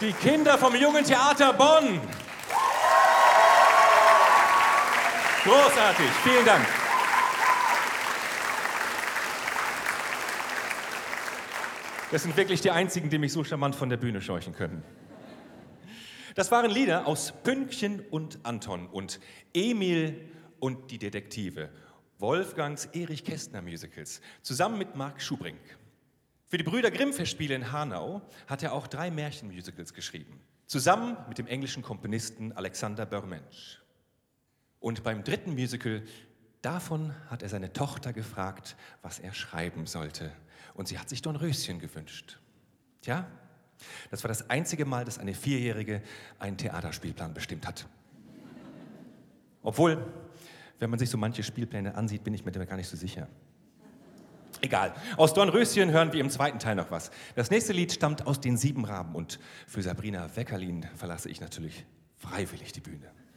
Die Kinder vom Jungen Theater Bonn. Großartig, vielen Dank. Das sind wirklich die einzigen, die mich so charmant von der Bühne scheuchen können. Das waren Lieder aus Pünktchen und Anton und Emil und die Detektive, Wolfgangs Erich Kästner Musicals, zusammen mit Marc Schubrink. Für die Brüder Grimm-Festspiele in Hanau hat er auch 3 Märchenmusicals geschrieben, zusammen mit dem englischen Komponisten Alexander Burmensch. Und beim 3. Musical, davon hat er seine Tochter gefragt, was er schreiben sollte. Und sie hat sich Dornröschen gewünscht. Tja, das war das einzige Mal, dass eine 4-Jährige einen Theaterspielplan bestimmt hat. Obwohl, wenn man sich so manche Spielpläne ansieht, bin ich mir da gar nicht so sicher. Egal, aus Dornröschen hören wir im 2. Teil noch was. Das nächste Lied stammt aus den 7 Raben und für Sabrina Weckerlin verlasse ich natürlich freiwillig die Bühne.